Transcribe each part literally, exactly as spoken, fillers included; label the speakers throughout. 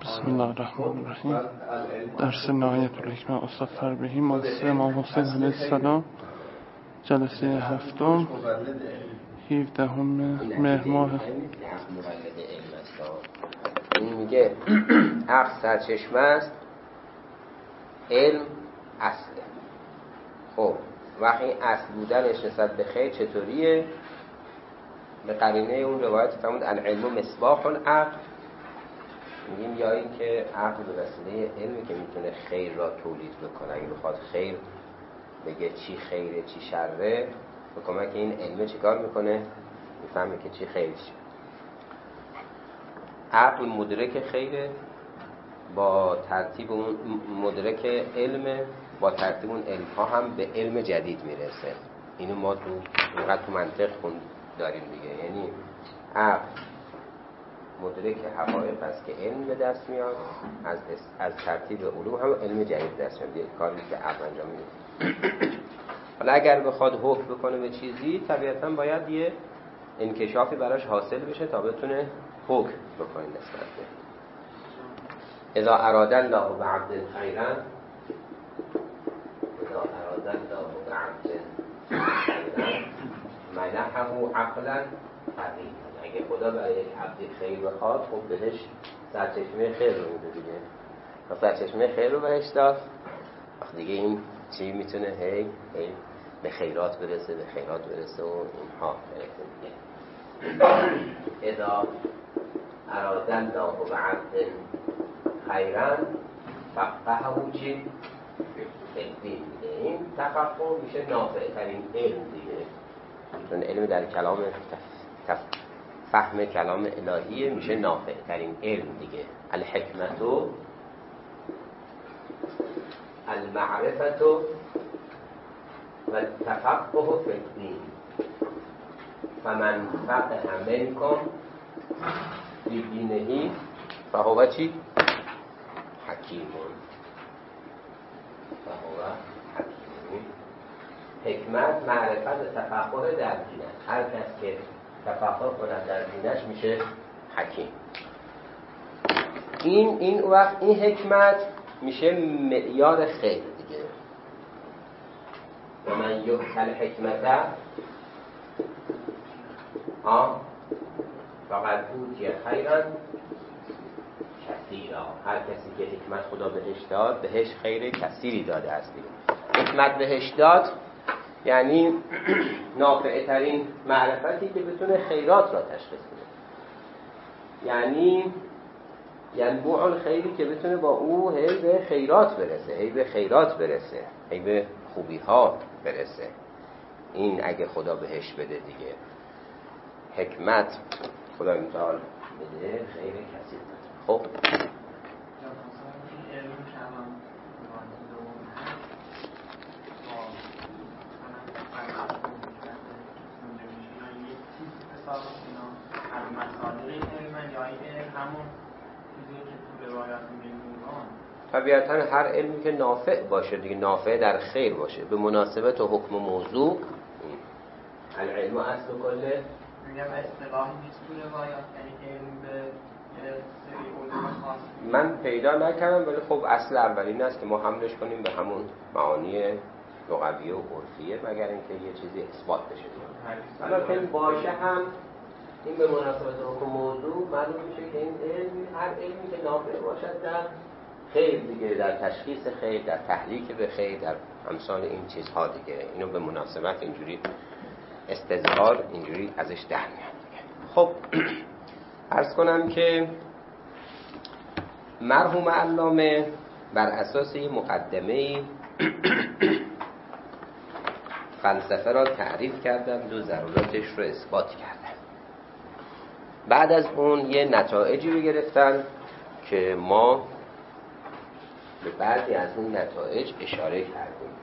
Speaker 1: بسم الله الرحمن الرحیم. درس نهایت الحکمه استاد فربهی، مدرسه امام حسین علیه السلام، جلسه هفتم، هفدهم مهر ماه.
Speaker 2: این میگه عقل سرچشمه است، علم اصله. خب وقتی این اصل بودنش نسبت به خیر چطوریه؟ به قرینه اون روایت فرمود العلم مصباح العقل. میگیم یا این که عقل به وسیله علمی که میتونه خیر را تولید بکنه. اگه بخواد خیر بگه چی خیره چی شره، به کمک این علمه چیکار میکنه؟ میفهمه که چی خیره چی. عقل مدرک خیره، با ترتیب اون مدرک علم، با ترتیب اون علم ها هم به علم جدید میرسه. اینو ما تو اینقدر تو منطق خون داریم دیگه. یعنی عقل مدرک حقایق است که علم به دست میاد، از از ترتیب علوم هم علم جدید دست میاد. یه کاری که عقل انجام میده. حالا اگر بخواد حکم بکنه به چیزی، طبیعتاً باید یه انکشافی براش حاصل بشه تا بتونه حکم بکنه نسبت به. اذا اراد الله بعبد خیرا، اذا اراد الله بعبد خیرا منحه عقلا قوی. اگه خدا برای یک عبدی خیر بخواد، خب بهش سرچشمه خیر رو میده دیگه. و سرچشمه خیر رو بهش داد، وقت دیگه این چی میتونه هی هی به خیرات برسه، به خیرات برسه و اینها برسه دیگه. اذا اراد الله بعبد خیرا فقهه چی؟ الدین. این تفقه میشه نافع ترین علم دیگه، چون علم در کلام تف... فهم کلام الهیه، میشه نافع ترین علم دیگه. الحکمتو المعرفتو و التفقه فی الدین فمن فقه منکم فی دینه فهو چی؟ حکیمون. فهو حکیمون. حکمت معرفت تفقه در دین است. هر کس که تفقه کنه در دینش میشه حکیم. این این وقت این حکمت میشه معیار خیر دیگه. و من یؤتل حکمت ها فقط اوتی خیرا کثیرا. هر کسی که حکمت خدا بهش داد، بهش خیر کثیری داده است دیگه. حکمت بهش داد یعنی نافع ترین معرفتی که بتونه خیرات را تشخیص بده، یعنی ینبوع الخیری که بتونه با او هی به خیرات برسه، هی به خیرات برسه، هی به خوبی ها برسه. این اگه خدا بهش بده دیگه، حکمت خدا امتحال بده، خیر کسی بده. خب طبیعتاً هر علمی که نافع باشه دیگه، نافع در خیر باشه، به مناسبت و حکم موضوع. العلم اصل کله.
Speaker 3: میگم اصطلاحی نیست تو روایات، یعنی علم به سری علوم خاص
Speaker 2: من پیدا نکردم، ولی خب اصل اولین است که ما حملش کنیم به همون معانی لغوی و عرفیه، مگر اینکه یه چیزی اثبات بشه. حالا که باشه هم این به مناسبت حکم موضوع معلوم میشه که این علم، هر علمی که نافع باشد در خیر دیگه، در تشخیص خیر، در تحریک به خیر، در امثال این چیزها دیگه، اینو به مناسبت اینجوری استظهار اینجوری ازش در میاد دیگه. خب عرض کنم که مرحوم علامه بر اساس این مقدمه فلسفه را تعریف کردن و ضرورتش رو اثبات کردن. بعد از اون یه نتایجی رو گرفتن که ما به بعضی از اون نتایج اشاره کردیم.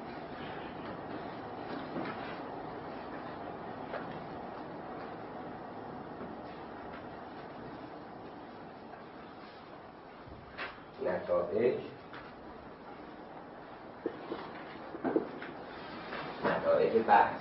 Speaker 2: نتایج نتایج بحث.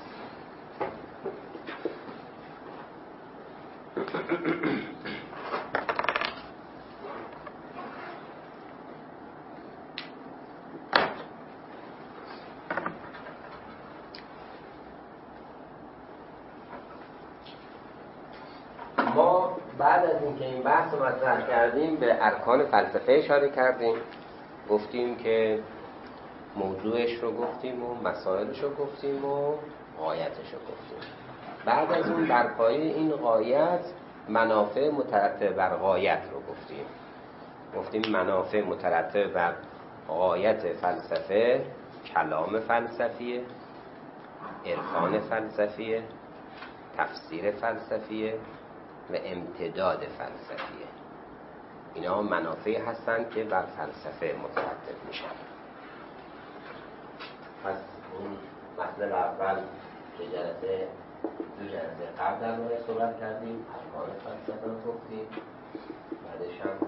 Speaker 2: بعد از اینکه این بحث رو مطرح کردیم به ارکان فلسفه اشاره کردیم، گفتیم که موضوعش رو گفتیم و مسائلش رو گفتیم و غایتش رو گفتیم. بعد از اون بر پایه این غایت منافع مترتب بر غایت رو گفتیم. گفتیم منافع مترتب بر غایت فلسفه کلام فلسفیه، عرفان فلسفیه، تفسیر فلسفیه و امتداد فلسفیه. اینا منافعی هستند که بر فلسفه مترتب میشن. پس اون مطلب اول که جلسه دو جلسه قبل در مورد صحبت کردیم، ارکان فلسفه رو گفتیم، بعدش هم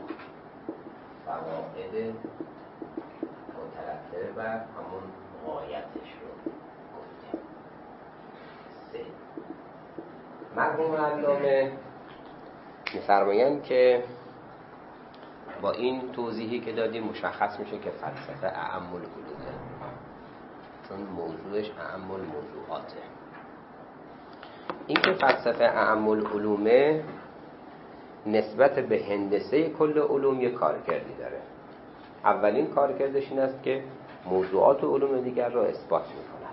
Speaker 2: فواید مترتب بر همون غایتش رو گفتیم. سه، مرحوم علامه می‌فرمایند که با این توضیحی که دادیم مشخص میشه که فلسفه اعم العلومه، چون موضوعش اعم الموضوعاته. این که فلسفه اعم العلومه نسبت به هندسه کل علوم یک کارکردی داره. اولین کارکردش این است که موضوعات و علوم دیگر را اثبات می‌کند.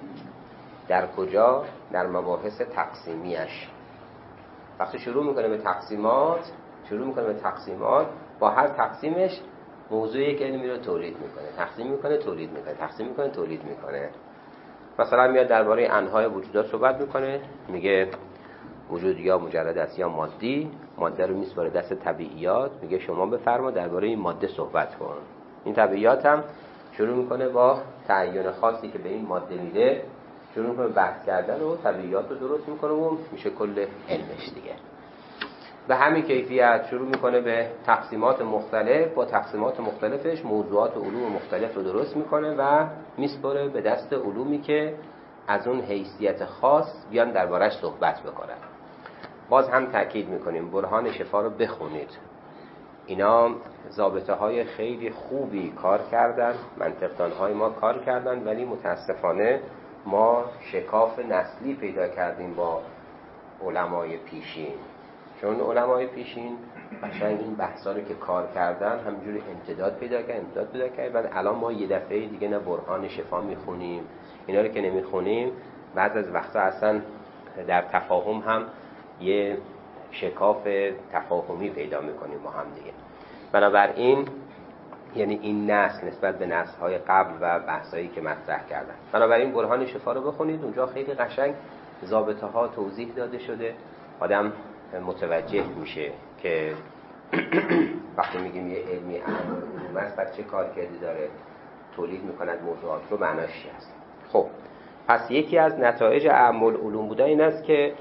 Speaker 2: در کجا؟ در مباحث تقسیمیش. وقتی شروع میکنه به تقسیمات شروع میکنه به تقسیمات با هر تقسیمش موضوع یک علمی رو تولید میکنه، تقسیم میکنه تولید میکنه، تقسیم میکنه تولید میکنه. مثلا میاد درباره انواع وجودات صحبت میکنه، میگه وجود یا مجرد است یا مادی، ماده رو میسپاره دست طبیعیات، میگه شما بفرما درباره این ماده صحبت کن. این طبیعیات هم شروع میکنه با تعین خاصی که به این ماده میده شروع میکنه بحث کردن و طبیعیات رو درست میکنه و میشه کل علمش دیگه. به همین کیفیت شروع میکنه به تقسیمات مختلف، با تقسیمات مختلفش موضوعات و علوم مختلف رو درست میکنه و میسپره به دست علومی که از اون حیثیت خاص بیان دربارش صحبت بکنن. باز هم تأکید میکنیم برهان شفا رو بخونید. اینا ضابطه های خیلی خوبی کار کردن، منطقدان های ما کار کردن، ولی متاسفانه ما شکاف نسلی پیدا کردیم با علمای پیشین. چون علمای پیشین قشنگ این بحثا رو که کار کردن همینجوری امتداد پیدا کرد امتداد پیدا کرد بعد الان ما یه دفعه دیگه نه برهان شفا میخونیم، اینا رو که نمیخونیم بعض از وقتا اصلا در تفاهم هم یه شکاف تفاهمی پیدا میکنیم با هم دیگه. بنابراین یعنی این نسل نسبت به نسل‌های قبل و بحثایی که مطرح کردن، بنابراین برهان شفا رو بخونید، اونجا خیلی قشنگ ضابطه ها توضیح داده شده، آدم متوجه میشه که وقتی میگیم یه علمی اعم العلوم است بعد چه کارکردی داره، تولید میکند موضوعات رو، معناش چی است. خب پس یکی از نتایج اعم العلوم بوده این است که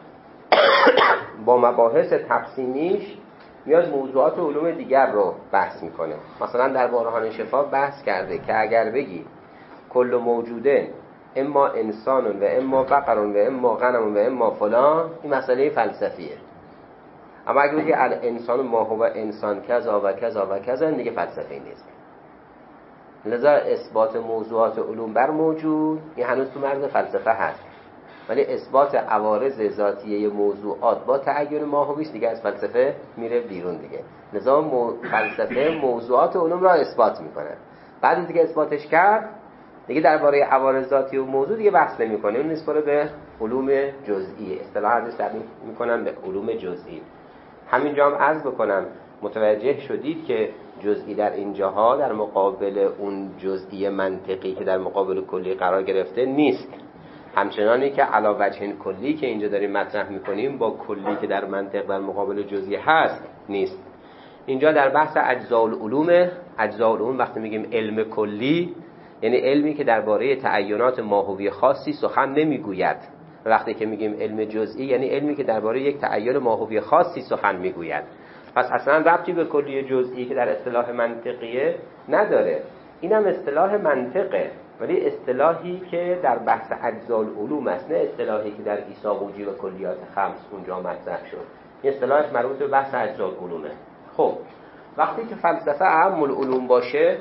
Speaker 2: با مباحث تقسیمیش میاد موضوعات و علوم دیگر رو بحث میکنه. مثلا در برهان شفا بحث کرده که اگر بگی کل موجوده اما انسان و اما بقر و اما غنم و اما فلان، این مسئله فلسفیه. اما اگه بگی الانسان ما هو انسان کذا و کذا و کذا، دیگه فلسفی نیست. لذا اثبات موضوعات علوم بر موجود این هنوز تو مرز فلسفه هست، ولی اثبات عوارض ذاتیه موضوعات با تعین ماهویش دیگه از فلسفه میره بیرون دیگه. لذا مو... فلسفه موضوعات علوم را اثبات میکنه. بعد از دیگه اثباتش کرد دیگه درباره عوارض ذاتی و موضوع دیگه بحث نمیکنه، اون نسبت به علوم جزئی، اصطلاح ازش تعبیر میکنن به علوم جزئی. همینجا هم عرض بکنم متوجه شدید که جزئی در اینجاها در مقابل اون جزئی منطقی که در مقابل کلی قرار گرفته نیست، همچنانی که علا وجه کلی که اینجا داریم مطرح میکنیم با کلی که در منطق در مقابل جزئی هست نیست. اینجا در بحث اجزاء العلوم، اجزاء العلوم وقتی میگیم علم کلی یعنی علمی که درباره تعینات ماهوی خاصی سخن نمیگوید. وقتی که میگیم علم جزئی یعنی علمی که درباره یک تعین ماهوی خاصی سخن میگوید. پس اصلا ربطی به کلی جزئی که در اصطلاح منطقیه نداره. اینم اصطلاح منطقه، ولی اصطلاحی که در بحث اجزاء العلوم است، نه اصطلاحی که در ایساقوجی و کلیات خمس اونجا مطرح شد. این اصطلاحش مربوط به بحث اجزاء العلومه. خب وقتی که فلسفه اعم العلوم باشه،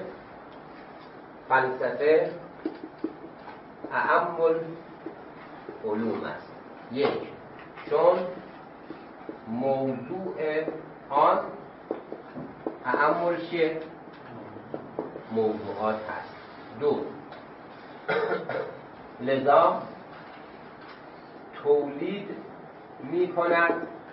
Speaker 2: فلسفه اعم العلوم است. یک، چون موضوع آن تأمل چیه؟ موضوعات هست. دو، لذا تولید می کند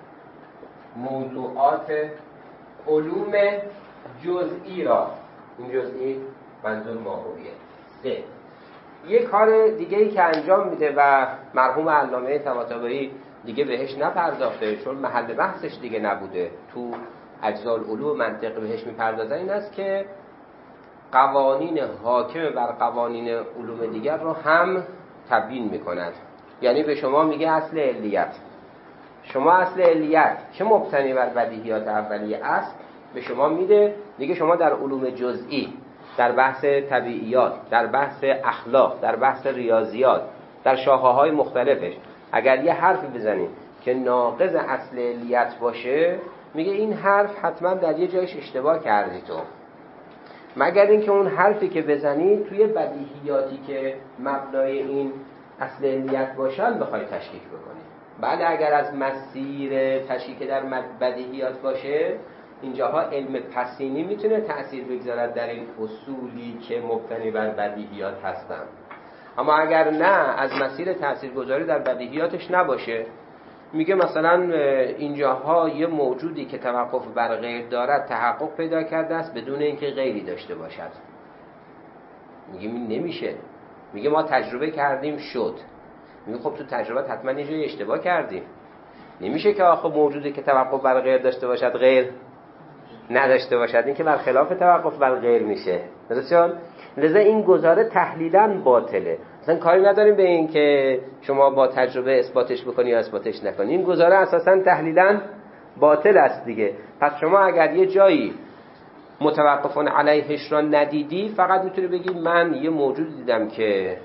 Speaker 2: موضوعات علوم جزئی را. این جزئی منظور ماهویه. سه، یک کار دیگه ای که انجام میده و مرحوم علامه طباطبایی دیگه بهش نپرداخته چون محل بحثش دیگه نبوده، تو اجزاء العلوم منطق بهش میپردازن، این است که قوانین حاکم بر قوانین علوم دیگر رو هم تبیین میکند. یعنی به شما میگه اصل علیت، شما اصل علیت که مبتنی بر بدیهیات اولیه است به شما میده، دیگه شما در علوم جزئی، در بحث طبیعیات، در بحث اخلاق، در بحث ریاضیات، در شاخه‌های مختلفش اگر یه حرفی بزنید که ناقض اصل علیت باشه، میگه این حرف حتما در یه جایش اشتباه کردی تو، مگر اینکه اون حرفی که بزنید توی بدیهیاتی که مبنای این اصل علیت باشن بخوای تشکیک بکنی. بله اگر از مسیر تشکیک در بدیهیات باشه، اینجاها علم پسینی میتونه تأثیر بگذارد در این اصولی که مبتنی بر بدیهیات هستن. اما اگر نه از مسیر تاثیرگذاری در بدیهیاتش نباشه، میگه مثلا اینجاها یه موجودی که توقف بر غیر دارد تحقق پیدا کرده است بدون اینکه غیری داشته باشد. میگه نمیشه، میگه ما تجربه کردیم شد. میگه خب تو تجربه حتما یه جای اشتباه کردیم، نمیشه که آخه موجودی که توقف بر غیر داشته باشد غیر نداشته باشد، این که برخلاف توقف بر غیر میشه. درسته؟ لذا این گزاره تحلیلاً باطله، اصلا کاری نداریم به این که شما با تجربه اثباتش بکنی یا اثباتش نکنی، این گزاره اساساً تحلیلاً باطل است دیگه. پس شما اگر یه جایی متوقفون علیهش را ندیدی، فقط میتونی بگی من یه موجود دیدم که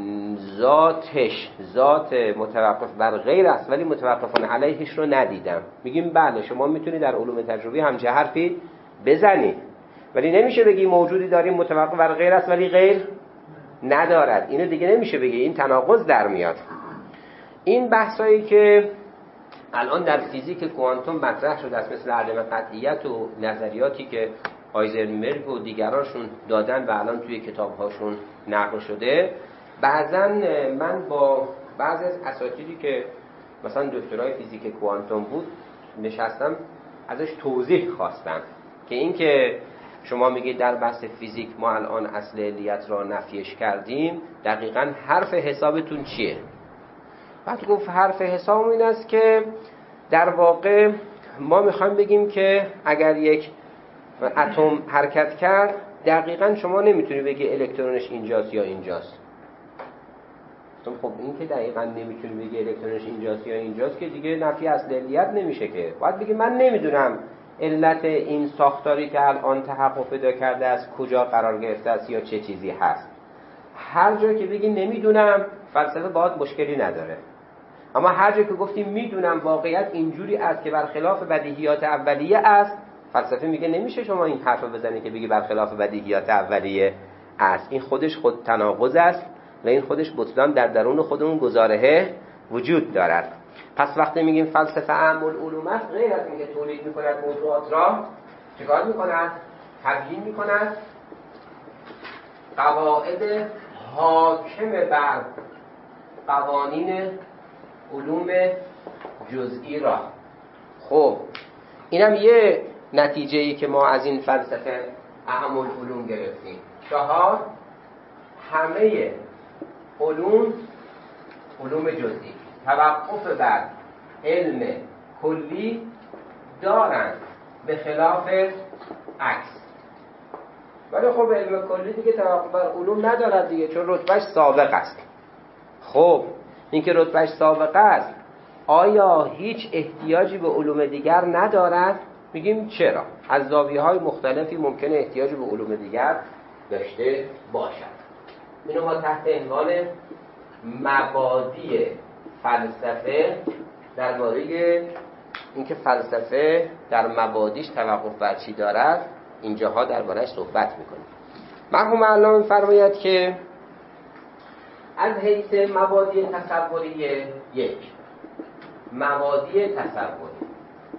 Speaker 2: ذاتش ذات متوقف بر غیر است ولی متوقفون علیهش رو ندیدم. میگیم بله شما میتونی در علوم تجربی همچه حرفی بزنی، ولی نمیشه بگی موجودی داریم متوقف بر غیر است ولی غیر ندارد. اینو دیگه نمیشه بگی، این تناقض در میاد. این بحثایی که الان در فیزیک کوانتوم مطرح شده است، مثل عدم قطعیت و نظریاتی که هایزنبرگ و دیگرانشون دادن و الان توی کتابهاشون نقل شده، بعضا من با بعضی از اساتیدی که مثلا دکترای فیزیک کوانتوم بود نشستم ازش توضیح خواستم که این که شما میگید در بحث فیزیک ما الان اصل علیت را نفیش کردیم، دقیقاً حرف حسابتون چیه؟ بعد گفت حرف حساب این است که در واقع ما میخوایم بگیم که اگر یک اتم حرکت کرد دقیقاً شما نمیتونی بگی الکترونش اینجاست یا اینجاست. خب این که دقیقاً نمیتونی بگی الکترونش اینجاست یا اینجاست که دیگه نفی اصل علیت نمیشه که. باید بگی من نمیدونم علت این ساختاری که الان تحقق پیدا کرده است کجا قرار گرفته است یا چه چیزی هست. هر جا که بگی نمیدونم فلسفه باید مشکلی نداره، اما هر جا که گفتیم میدونم واقعیت اینجوری است که برخلاف بدیهیات اولیه است، فلسفه میگه نمیشه شما این حرفو بزنی که بگی برخلاف بدیهیات اولیه است. این خودش خود تناقض است و این خودش بطلان در درون خودمون گزاره وجود دارد. پس وقتی میگیم فلسفه اعم العلوم است، غیر از اینکه تولید میکند موضوعات را چیکار میکند؟ تبیین میکند قواعد حاکم بر قوانین علوم جزئی را. خب اینم یه نتیجه‌ای که ما از این فلسفه اعم العلوم گرفتیم. چهار، همه علوم علوم جزئی توقف بر علم کلی دارند به خلاف عکس. ولی خب علم کلی دیگه توقف بر علوم ندارد دیگه، چون رتبهش سابق است. خب این که رتبهش سابق است آیا هیچ احتیاجی به علوم دیگر ندارد؟ میگیم چرا؟ از زاویه‌های مختلفی ممکنه احتیاجی به علوم دیگر داشته باشد. اینو ما تحت عنوان مبادی فلسفه درباره اینکه فلسفه در مبادیش توقف بر چی دارد اینجاها درباره‌اش صحبت میکنیم. مرحوم علامه می‌فرماید که از حیث مبادی تصوری یک، مبادی تصوری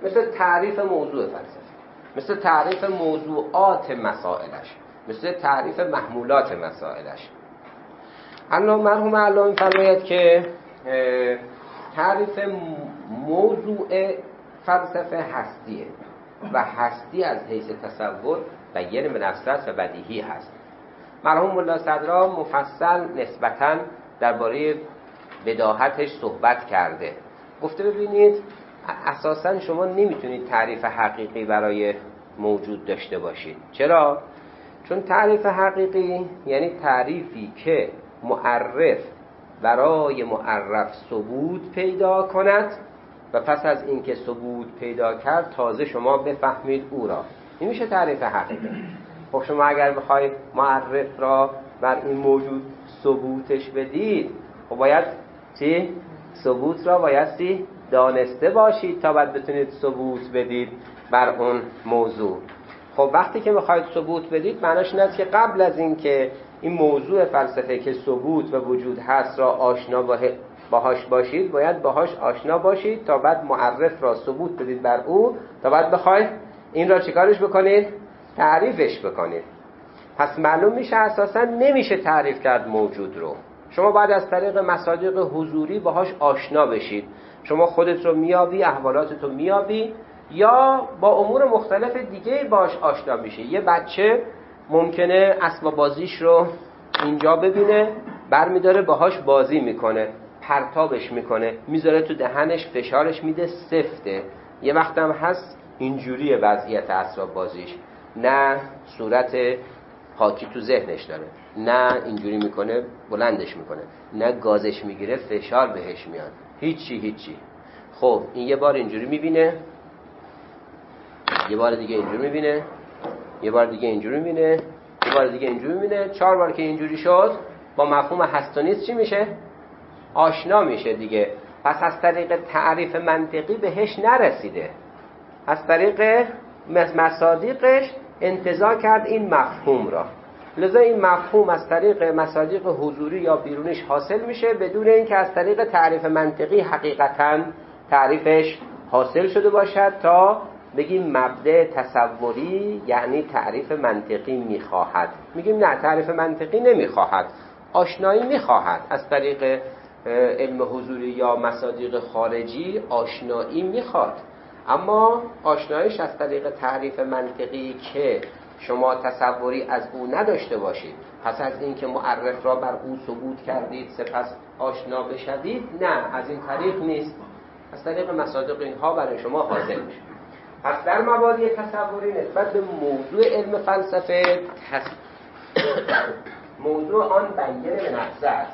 Speaker 2: مثل تعریف موضوع فلسفه، مثل تعریف موضوعات مسائلش، مثل تعریف محمولات مسائلش. الان مرحوم علامه می‌فرماید که تعریف موضوع فلسفه هستیه و هستی از حیث تصور بیان به نفسه است و بدیهی هست. مرحوم ملا صدرا مفصل نسبتاً درباره بداهتش صحبت کرده. گفته ببینید اساساً شما نمیتونید تعریف حقیقی برای موجود داشته باشید. چرا؟ چون تعریف حقیقی یعنی تعریفی که معرف برای معرف ثبوت پیدا کند و پس از اینکه ثبوت پیدا کرد تازه شما بفهمید او را. این میشه تعریف حقیقی. خب شما اگر بخواید معرف را بر این موجود ثبوتش بدید، خب باید چی؟ ثبوت را بایستی دانسته باشید تا بعد بتونید ثبوت بدید بر اون موضوع. خب وقتی که میخواید ثبوت بدید معناش این است که قبل از این که این موضوع فلسفه که ثبوت و وجود هست را آشنا باهاش باشید، باید باهاش آشنا باشید تا بعد معرف را ثبوت بدید بر او، تا بعد بخواید این را چیکارش بکنید؟ تعریفش بکنید. پس معلوم میشه اساسا نمیشه تعریف کرد موجود رو. شما باید از طریق مصادیق حضوری باهاش آشنا بشید. شما خودت رو میابی، احوالاتت رو میابی، یا با امور مختلف دیگه باش آشنا میشی. یه بچه ممکنه اسباب بازیش رو اینجا ببینه، برمیداره باهاش بازی میکنه، پرتابش میکنه، میذاره تو دهنش، فشارش میده، سفته. یه وقت هم هست اینجوریه وضعیت اسباب بازیش، نه صورت پاکی تو ذهنش داره، نه اینجوری میکنه بلندش میکنه، نه گازش میگیره فشار بهش میاد، هیچی هیچی. خب این یه بار اینجوری میبینه، یه بار دیگه اینجوری میبینه، یه بار دیگه اینجوری میبینه، یه بار دیگه اینجوری میبینه. چهار بار که اینجوری شد با مفهوم هست و نیست چی میشه؟ آشنا میشه دیگه. پس از طریق تعریف منطقی بهش نرسیده، از طریق مصادیقش انتزاع کرد این مفهوم را. لذا این مفهوم از طریق مصادیق حضوری یا بیرونیش حاصل میشه بدون اینکه از طریق تعریف منطقی حقیقتاً تعریفش حاصل شده باشد تا بگیم مبدأ تصوری یعنی تعریف منطقی میخواهد. میگیم نه، تعریف منطقی نمیخواهد، آشنایی میخواهد. از طریق علم حضوری یا مصادیق خارجی آشنایی میخواد، اما آشنایش از طریق تعریف منطقی که شما تصوری از او نداشته باشید، پس از اینکه معرف را بر او ثبوت کردید سپس آشنا بشوید، نه، از این طریق نیست. از طریق مصادیق اینها برای شما حاصل میشه. پس در مبادی تصوری نسبت به موضوع علم فلسفه تص... موضوع آن بیان به نفسه است،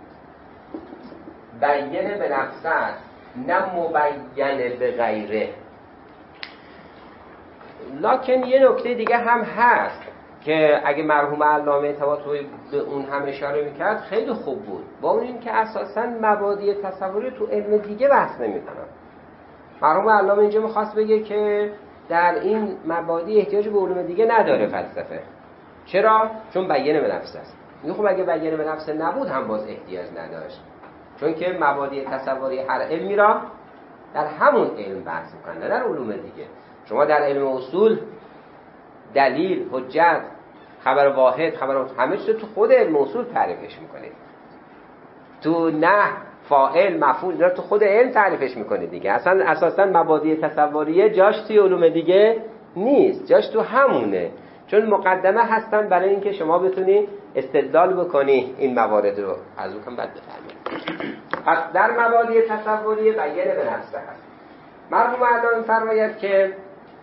Speaker 2: بیان به نفسه است، نه مبین به غیره. لکن یه نکته دیگه هم هست که اگه مرحوم علامه طباطبایی به اون هم اشاره میکرد خیلی خوب بود، با اون این که اساساً مبادی تصوری تو علم دیگه بحث نمیکنن. مرحوم علامه اینجا میخواست بگه که در این مبادی احتیاج به علوم دیگه نداره فلسفه. چرا؟ چون بیان به نفس است. میگه خب اگه بیان به نفس نبود هم باز احتیاج نداشت، چون که مبادی تصوری هر علمی را در همون علم بحث میکنن، نه در علوم دیگه. شما در علم اصول دلیل، حجت، خبر واحد، خبر همه چیز تو خود علم اصول تعریفش میکنید. تو نه فاعل، مفعول، اینا تو خود علم تعریفش میکنید دیگه. اصلا اساسا مبادی تصوریه جاش توی علوم دیگه نیست، جاش تو همونه، چون مقدمه هستن برای اینکه شما بتونی استدلال بکنی این موارد رو. از اون کم بد بفرمایید. پس در مبادی تصوریه بیان به نفسه هست. مرحوم علامه فرماید که
Speaker 3: اینکه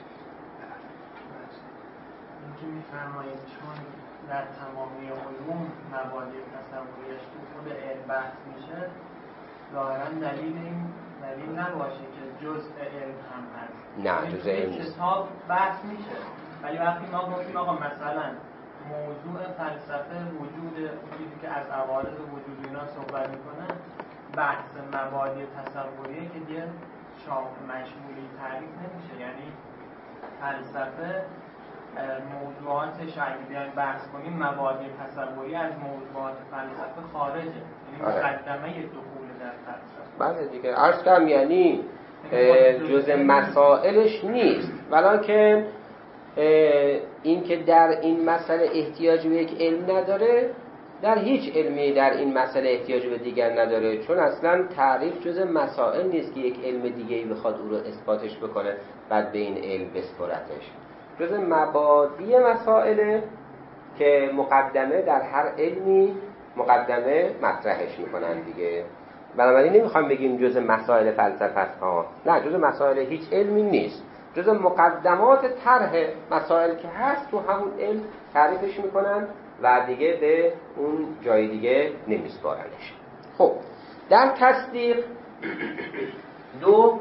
Speaker 3: میفرمایید چون در تمامی علوم مبادی تصوریش تو خود علم بحث میشه، ظاهرا دلیل این دلیل نباشه که جزء علم هم هست.
Speaker 2: نه، جزء علم نیست.
Speaker 3: کتاب بحث میشه، ولی وقتی ما گفتیم آقا مثلا موضوع فلسفه وجود چیزی که از عوارض وجود اینا صحبت میکنه، بحث مبادی تصوریه که دیگه شامل مشمولی تعریف نمیشه. یعنی فلسفه موضوعاتش اگه بیایم بحث کنیم مبادی تصوری از موضوعات فلسفه خارجه، یعنی مقدمه دخول در فلسفه.
Speaker 2: بله دیگه، عرض کردم یعنی جزء مسائلش نیست، ولکن این که در این مسئله احتیاج به یک علم نداره، در هیچ علمی در این مسئله احتیاج به دیگر نداره، چون اصلا تعریف جزء مسائل نیست که یک علم دیگه‌ای بخواد او رو اثباتش بکنه بعد به این علم بسپرتش. جزء مبادی مسائله که مقدمه در هر علمی مقدمه مطرحش میکنن دیگه. بنابراین نمیخوام بگیم جزء مسائل فلسفه است ها، نه، جزء مسائل هیچ علمی نیست، جزء مقدمات طرح مسائل که هست تو همون علم تعریفش میکنن و دیگه به اون جای دیگه نمیسپارنش. خب در تصدیق دو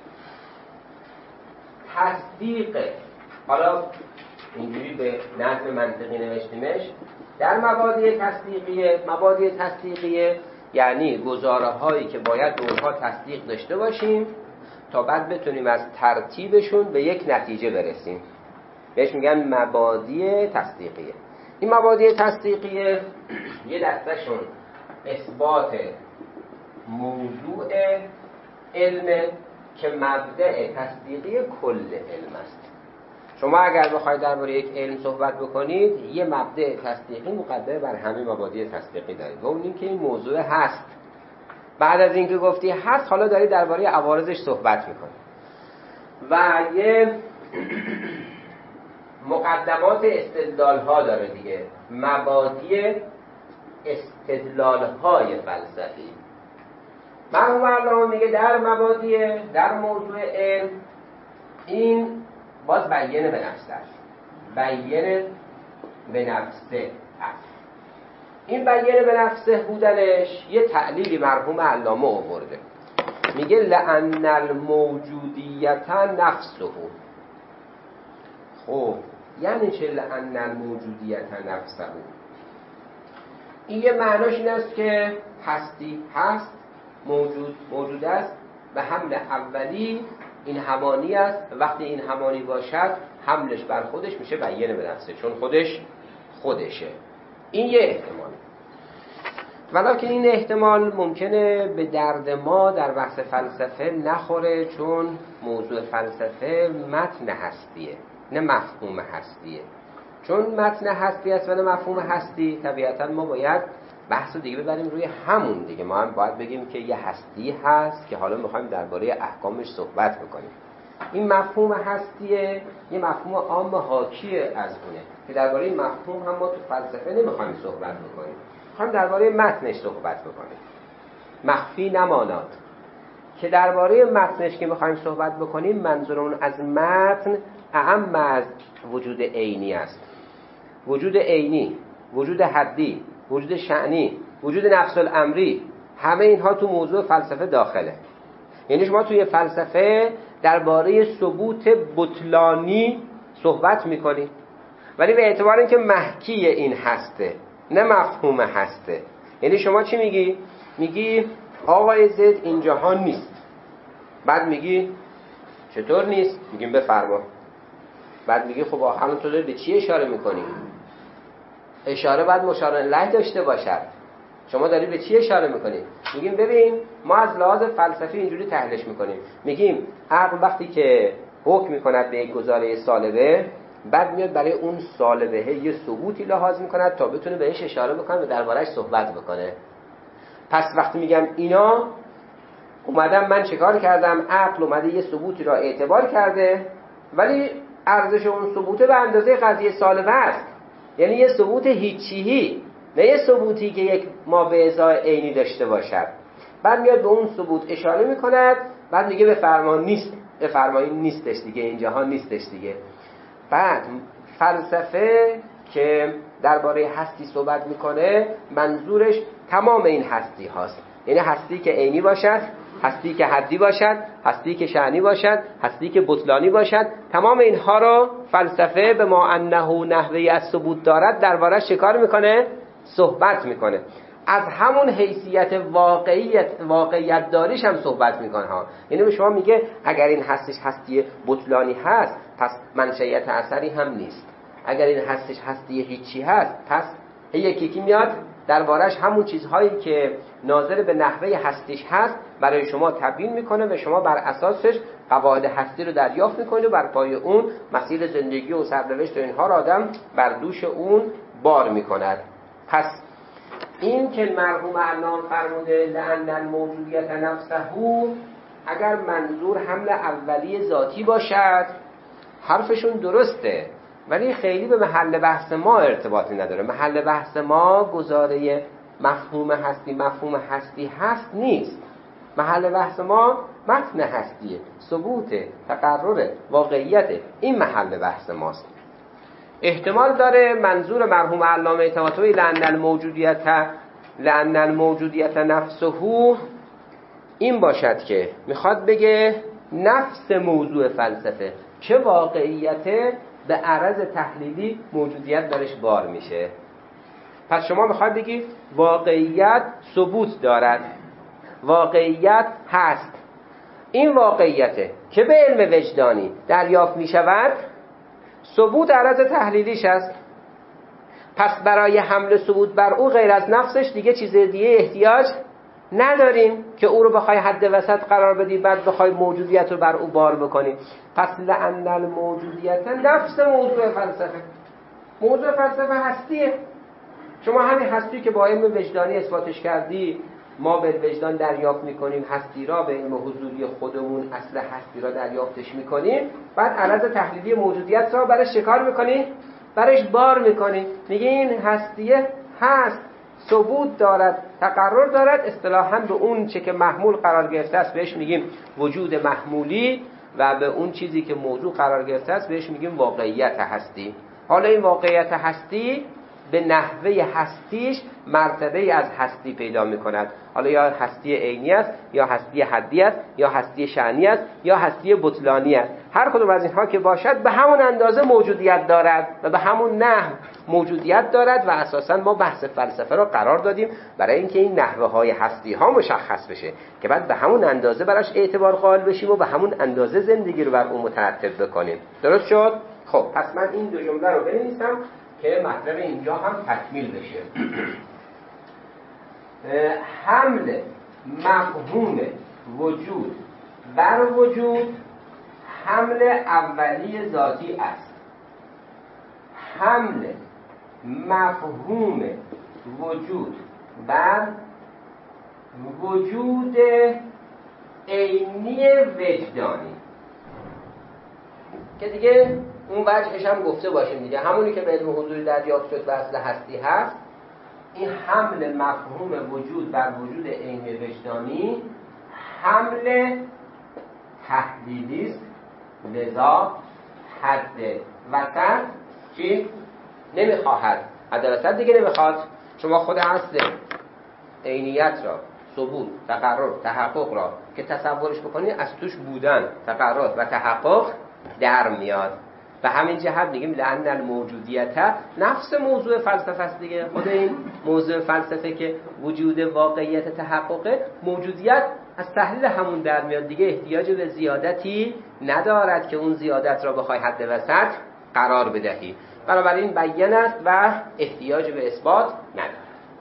Speaker 2: تصدیق، حالا اینجوری به نظم منطقی نوشتیمش، در مبادی تصدیقیه، مبادی تصدیقیه یعنی گزاره هایی که باید به اونها تصدیق داشته باشیم تا بعد بتونیم از ترتیبشون به یک نتیجه برسیم، بهش میگن مبادی تصدیقیه. این مبادی تصدیقیه یه دستشون اثبات موضوع علم که مبدأ تصدیقی کل علم است. شما اگر بخواید درباره یک علم صحبت بکنید، یه مبدأ تصدیقی مقدمه بر همه مبادی تصدیقی دارید و اون این که این موضوع هست. بعد از اینکه گفتی هست، حالا دارید درباره عوارضش صحبت میکنید و یه مقدمات استدلال ها داره دیگه، مبادی استدلال های فلسفی. مرحوم علامه میگه در مبادی در موضوع علم این باز بیانه به نفسه است، بیانه به نفسه است. این بیانه به نفسه بودنش یه تعلیلی مرحوم علامه آورده، میگه لأن الموجودیت نفسه. خب یعنی چه لأن الموجودیت نفسه؟ این یه معناش این است که هستی هست، موجود موجود است، به حمل اولی این همانی است، وقتی این همانی باشد حملش بر خودش میشه بیانه به نفسه، چون خودش خودشه. این یه احتمال، ولکن این احتمال ممکنه به درد ما در بحث فلسفه نخوره، چون موضوع فلسفه متن هستیه نه مفهوم هستیه. چون متن هستی است و نه مفهوم هستی، طبیعتا ما باید بحث رو دیگه ببریم روی همون دیگه. ما هم باید بگیم که یه هستی هست که حالا میخوایم درباره احکامش صحبت بکنیم. این مفهوم هستیه یه مفهوم عام حاکی از اونه که درباره این مفهوم هم ما تو فلسفه نمیخوایم صحبت بکنیم، میخوایم درباره متنش صحبت بکنیم. مخفی نماناد که درباره متنش که میخوایم صحبت بکنیم منظورمون از متن اهم از وجود عینی است. وجود عینی، وجود حدی، وجود شأنی، وجود نفس الامری، همه اینها تو موضوع فلسفه داخله. یعنی شما توی فلسفه درباره ثبوت بطلانی صحبت میکنی، ولی به اعتبار اینکه محکی این هسته نه مفهوم هسته. یعنی شما چی میگی؟ میگی آقای زید این جهان نیست، بعد میگی چطور نیست؟ میگیم بفرما. بعد میگی خب آخرون تو داری به چی اشاره میکنی؟ اشاره باید مشار الیه داشته باشد. شما داری به چی اشاره میکنی؟ میگیم ببین ما از لحاظ فلسفی اینجوری تحلیلش میکنیم، میگیم عقل وقتی که حکم میکند به یک گزاره سالبه، بعد میاد برای اون سالبه یه ثبوتی لحاظ میکند تا بتونه بهش اشاره بکنه و درباره‌اش صحبت بکنه. پس وقتی میگم اینا اومدم من چیکار کردم، عقل اومده یه ثبوتی را اعتبار کرده، ولی ارزش اون ثبوته به اندازه قضیه سالبه است. یعنی یه ثبوت هیچیهی، نه یه ثبوتی که یک ما به ازای عینی داشته باشد. بعد میاد به اون ثبوت اشاره میکند، بعد میگه به فرمان نیست، به فرمایی نیستش دیگه، این جهان نیستش دیگه. بعد فلسفه که درباره هستی صحبت میکنه منظورش تمام این هستی هاست. یعنی هستی که عینی باشد، هستی که حدی باشد، هستی که شأنی باشد، هستی که بطلانی باشد، تمام اینها رو فلسفه به ما انه نحوی از ثبوت دارد درباره‌اش چیکار میکنه؟ صحبت میکنه. از همون حیثیت واقعیت واقعیت داریش هم صحبت میکنه ها. یعنی به شما میگه اگر این هستش هستی بطلانی هست، پس منشأیت اثری هم نیست. اگر این هستش هستی هیچی هست، پس یکی کی میاد؟ دربارش همون چیزهایی که ناظر به نحوه هستیش هست برای شما تبیین میکنه و شما بر اساسش قواعد هستی رو دریافت میکنید و بر پای اون مسیر زندگی و سرنوشت و اینها رو آدم بر دوش اون بار میکند. پس این که مرحوم علام فرموده لأن الموجودیت نفسه، اگر منظور حمل اولی ذاتی باشد حرفشون درسته، ولی خیلی به محل بحث ما ارتباطی نداره. محل بحث ما گزاره مفهوم هستی مفهوم هستی هست نیست. محل بحث ما متن هستیه، ثبوت، تقرر، واقعیت. این محل بحث ماست. احتمال داره منظور مرحوم علامه طباطبایی لأن الموجودیت لأن الموجودیت نفسه این باشد که میخواد بگه نفس موضوع فلسفه چه واقعیت به عرض تحلیلی موجودیت دارش بار میشه. پس شما میخواد بگید واقعیت ثبوت دارد، واقعیت هست. این واقعیته که به علم وجدانی دریافت میشود، ثبوت عرض تحلیلیش است. پس برای حمل ثبوت بر او غیر از نفسش دیگه چیز دیگه احتیاج نداریم که او رو بخوای حد وسط قرار بدی بعد بخوای موجودیت رو بر او بار بکنی. پس لأن الموجودیت نفس موضوع فلسفه، موضوع فلسفه هستیه. شما همین هستی که با علم وجدانی اثباتش کردی، ما به وجدان دریافت میکنیم هستی را، به علم حضوری خودمون اصل هستی را دریافتش میکنیم، بعد عرض تحلیلی موجودیت را برش شکار میکنیم، برش بار میکنیم، میگه این هستیه هست، ثبوت دارد، تقرر دارد. اصطلاحاً به اون چه که محمول قرار گرفته است بهش میگیم وجود محمولی و به اون چیزی که موضوع قرار گرفته است بهش میگیم واقعیت هستی. حالا این واقعیت هستی به نحوه هستیش مرتبه از هستی پیدا میکند. حالا یا هستی عینی است، یا هستی حدی است، یا هستی شأنی است، یا هستی بطلانی است. هر کدوم از اینها که باشد به همون اندازه موجودیت دارد و به همون نحو موجودیت دارد و اساساً ما بحث فلسفه را قرار دادیم برای اینکه این نحوه های هستی ها مشخص بشه که بعد به همون اندازه براش اعتبار قائل بشیم و به همون اندازه زندگی رو بر اون مترتب بکنیم. درست شد؟ خب پس من این دو جمله رو بنویسم که مطلب اینجا هم تکمیل بشه. حمل مفهوم وجود بر وجود حمل اولی ذاتی است. حمل مفهوم وجود بر وجود عینی وجدانی که دیگه اون وجهش هم گفته باشیم دیگه، همونی که به علم حضوری دریافت شد و اصل هستی هست. این حمل مفهوم وجود بر وجود عین وجدانی حمل تحلیلی است، لذا حد وسط چی؟ نمیخواهد. حد وسط دیگه نمیخواد. شما خود اصل عینیت را، ثبوت، تقرر، تحقق را که تصورش بکنی از توش بودن، تقرر و تحقق در میاد. به همین جهت میگیم لأن الموجودیت نفس موضوع فلسفه است دیگه. خود این موضوع فلسفه که وجود واقعیت تحققه، موجودیت از تحلیل همون در میاد دیگه، احتیاج به زیادتی ندارد که اون زیادت را بخوای حد وسط قرار بدهی. بنابراین بیان است و احتیاج به اثبات ندارد.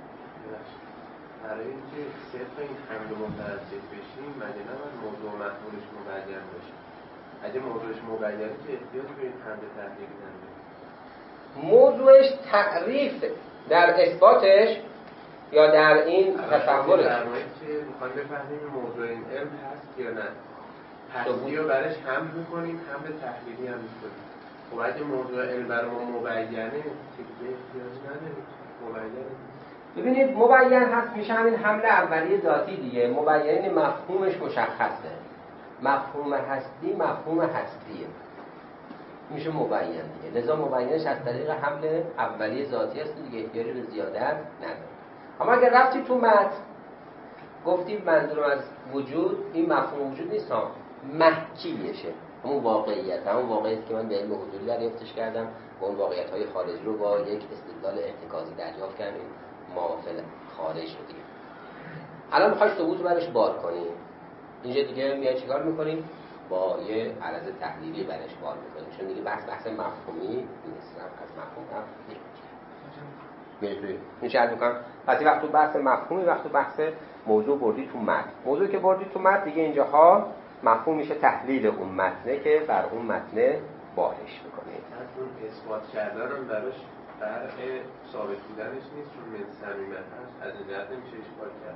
Speaker 4: برای اینکه صرف این حمل مترجم بشیم مگه نباید موضوع محمولش مبین باشه؟ اگه موضوعش مبینه که احتیاج به این حمل تحلیلی نداره.
Speaker 2: موضوعش تعریف در اثباتش یا در این تصورش
Speaker 4: در مورد که میخوایم بفهمیم موضوع این علم هست یا نه، هستی رو برش حمل میکنیم، حمل تحلیلی هم میکنیم. خب اگه موضوع علم بر ما مبینه که دیگه احتیاج نداریم. مبینه
Speaker 2: ببینید مبین هست میشه همین حمل اولیه ذاتی دیگه. مبین مفهومش مشخصه، مفهوم هستی مفهوم هستیه، میشه مبین دیگه. لذا مبینش از طریق حمل اولیه ذاتی است دیگه، احتیاج به زیادت نداره. اما اگر رفتی تو متن گفتیم منظورم از وجود این مفهوم وجود نیست ها، محکیشه، همون واقعیت، همون واقعیتی که من به علم حضوری دریافتش کردم و اون واقعیت‌های خارجی رو با یک استدلال ارتکازی دریافت کردیم، معافل خارج رو دیگه. الان می‌خوای ثبوت رو برش بار کنیم، اینجا دیگه میای چیکار می‌کنیم؟ با یه عرض تحلیلی برش بار می‌کنیم، چون دیگه بحث بحث مفهومی نیست، از مفهوم هم میشه. میشه میشه میکنم پس وقتی بحث مفهومی، وقتی بحث موضوع بردی تو متن، موضوع که بردی تو متن دیگه اینجاها مفهوم میشه تحلیل اون متنه که بر اون متنه بارش میکنید.
Speaker 4: اون اثبات کردن هم براش فرق ثابت بودنش نیست، چون من صمیمه هست، از این جهت نمیشه اشکال کرد.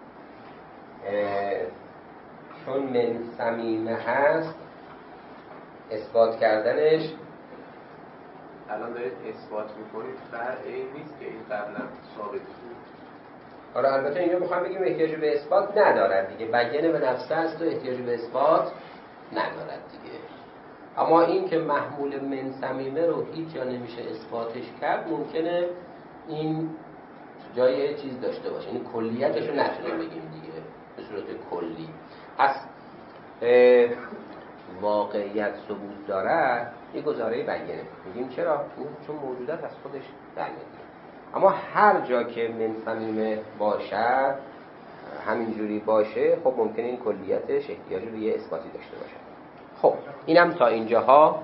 Speaker 2: چون من صمیمه هست اثبات کردنش
Speaker 4: الان دارید اثبات میکنید فرق این نیست که این قبلا ثابت بود.
Speaker 2: آره البته اینجا میخوام بگیم احتیاج به اثبات ندارد دیگه، بیان به نفسه است و احتیاج به اثبات ندارد دیگه. اما این که محمول من صمیمه رو هیچ جا نمیشه اثباتش کرد، ممکنه این جای چیز داشته باشه، این کلیتش رو نتونیم بگیم دیگه به صورت کلی. پس واقعیت ثبوت دارد یه گزاره بیانه، میگیم چرا؟ چون موجودات از خودش در میاد. اما هر جا که من صمیمه باشد همینجوری باشه، خب ممکنه این کلیتش احتیاج به یه اثباتی داشته باشه. خب اینم تا اینجاها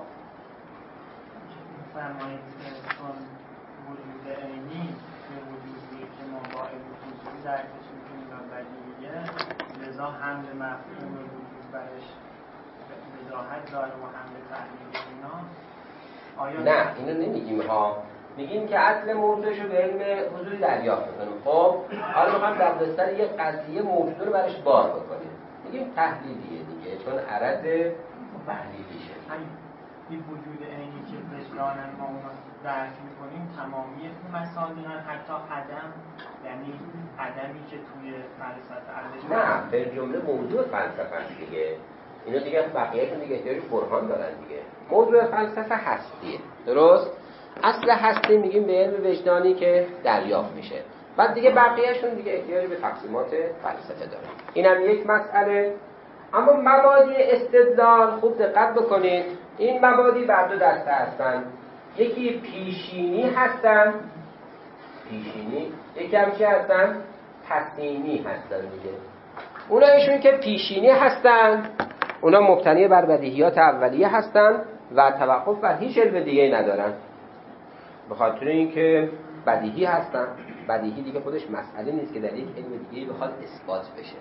Speaker 3: فرمایید که چون وجود عینی به وجودی که ما با وجودی درکش میکنیم و بدیهیه، لذا حمل مفهوم وجود برش وضاحت داره و حمل تحلیل اینا. آیا
Speaker 2: نه اینو نمیگیم ها، میگیم که اصل موضوعش رو به علم حضوری دریافت میکنیم. خب حالا میخوام در بستر یه قضیه موجود رو برش بار بکنیم، میگیم تحلیلیه دیگه، چون عرض تحلیلیشه.
Speaker 3: این وجود عینی که وجدان ما اون درک میکنیم تمامی اون مسائل حتی عدم، یعنی عدمی که توی فلسفه ارزش
Speaker 2: نه به جمله موضوع فلسفه است دیگه. اینا دیگه بقیه‌شون دیگه احتیاج برهان دارن دیگه. موضوع فلسفه هستیه، درست؟ اصل هستی میگیم به علم وجدانی که دریافت میشه. بعد دیگه بقیه‌شون دیگه احتیاج به تقسیمات فلسفه دارن. اینم یک مسئله. اما مبادی استدلال خوب دقت بکنید، این مبادی بر دو دسته هستن. یکی پیشینی هستن، پیشینی، یکی هم چی هستن؟ پسینی هستن دیگه. اونا ایشون که پیشینی هستن، اونا مبتنی بر بدیهیات اولیه هستن و توقف بر هیچ علم دیگه ندارن. به خاطر اینکه بدیهی هستن، بدیهی دیگه خودش مسئله نیست که در یک علم دیگه بخواد اثبات بشه.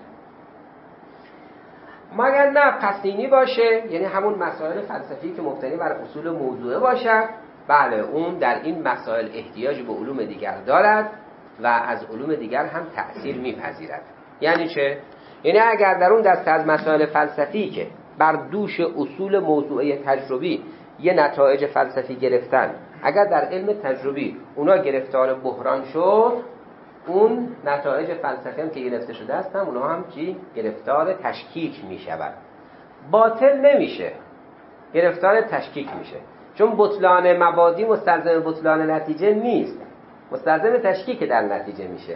Speaker 2: مگر نه پسینی باشه، یعنی همون مسائل فلسفی که مبتنی بر اصول موضوعه باشد، بله اون در این مسائل احتیاج به علوم دیگر دارد و از علوم دیگر هم تأثیر میپذیرد. یعنی چه؟ یعنی اگر در اون دسته از مسائل فلسفی که بر دوش اصول موضوعه تجربی یه نتایج فلسفی گرفتن، اگر در علم تجربی اونا گرفتار بحران شد، اون نتایج فلسفی هم که گرفته شده هستن اونا هم چی؟ گرفتار تشکیک می شود. باطل نمیشه، گرفتار تشکیک میشه، چون بطلان مبادی مستلزم بطلان نتیجه نیست، مستلزم تشکیک در نتیجه میشه.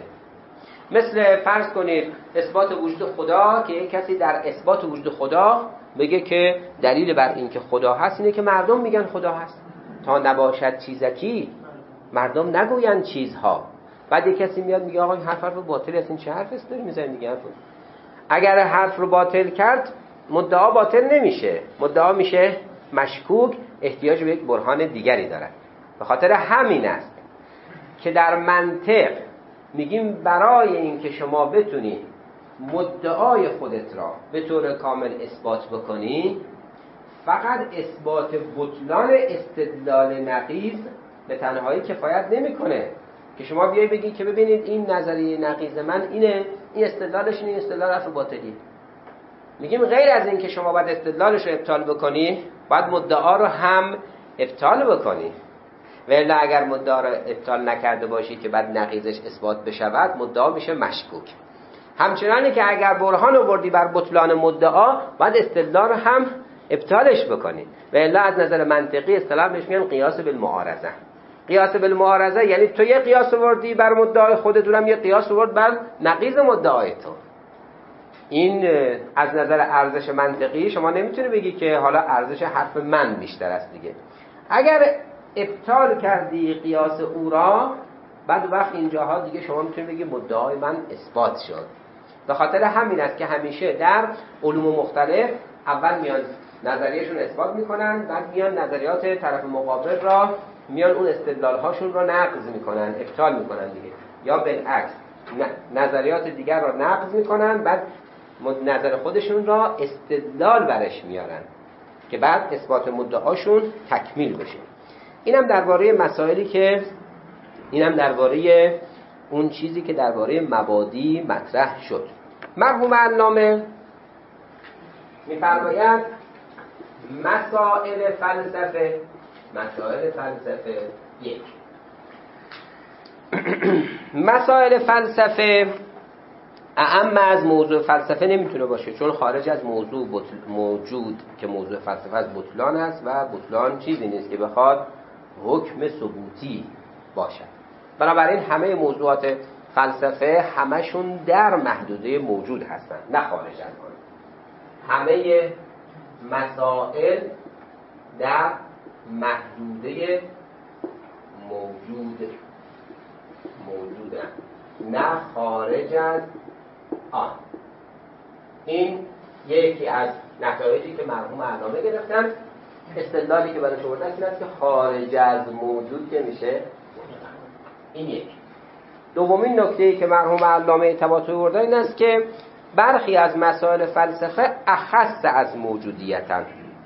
Speaker 2: مثل فرض کنید اثبات وجود خدا، که یک کسی در اثبات وجود خدا بگه که دلیل بر این که خدا هست اینه که مردم میگن خدا هست، تا نباشد چیزکی مردم نگوین چیزها. بعد یک کسی میاد میگه آقا این حرف حرف باطلی است، این چه حرفی است داری میزنی دیگه؟ حرف اگر حرف رو باطل کرد مدعا باطل نمیشه، مدعا میشه مشکوک، احتیاج به یک برهان دیگری دارد. به خاطر همین است که در منطق میگیم برای اینکه شما بتونی مدعای خودت را به طور کامل اثبات بکنی، فقط اثبات بطلان استدلال نقیض به تنهایی کفایت نمیکنه که شما بیای بگی که ببینید این نظریه نقیض من اینه، این استدلالش اینه، این استدلال حرف باطلی. میگیم غیر از این که شما باید استدلالش رو ابطال بکنی، باید مدعا رو هم ابطال بکنی. ولی اگر مدعا رو ابطال نکرده باشی که بعد نقیضش اثبات بشود، مدعا میشه مشکوک. همچنانی که اگر برهان آوردی بر بطلان مدعا، باید استدلال رو هم ابطالش بکنی. ولی از نظر منطقی اصطلاح بهش میگن قیاس بالمعارضه. قیاس بالمعارضه یعنی تو یه قیاس آوردی بر مدعای خودت، اونم یه قیاس آورد بر نقیض مدعای تو. این از نظر ارزش منطقی شما نمیتونی بگی که حالا ارزش حرف من بیشتر است دیگه. اگر ابطال کردی قیاس او را، بعد وقت اینجاها دیگه شما میتونید بگی مدعای من اثبات شد. به خاطر همین است که همیشه در علوم مختلف اول میان نظریهشون اثبات میکنن، بعد میان نظریات طرف مقابل را میان اون استدلال هاشون را نقض میکنن، ابطال میکنن دیگه. یا بالعکس نظریات دیگر را نقض میکنن، بعد نظر خودشون را استدلال برش میارن که بعد اثبات مدعاشون تکمیل بشه. اینم درباره مسائلی که اینم درباره اون چیزی که درباره مبادی مطرح شد. مرحوم علامه می‌فرماید مسائل فلسفه مسائل فلسفه یک مسائل فلسفه اعم از موضوع فلسفه نمیتونه باشه، چون خارج از موضوع بطل موجود که موضوع فلسفه از بطلان است و بطلان چیزی نیست که بخواد حکم ثبوتی باشد. بنابراین همه موضوعات فلسفه همشون در محدوده موجود هستند، نه خارج از آن. همه مسائل در محدوده موجود موجودند، نه خارج از آن. این یکی از نتایجی که مرحوم علامه گرفتن. استدلالی که برای آوردن این است که خارج از موجود که میشه این یک. دومین نکته‌ای که مرحوم علامه طباطبایی آوردن این است که برخی از مسائل فلسفه اخص از موجودیتند.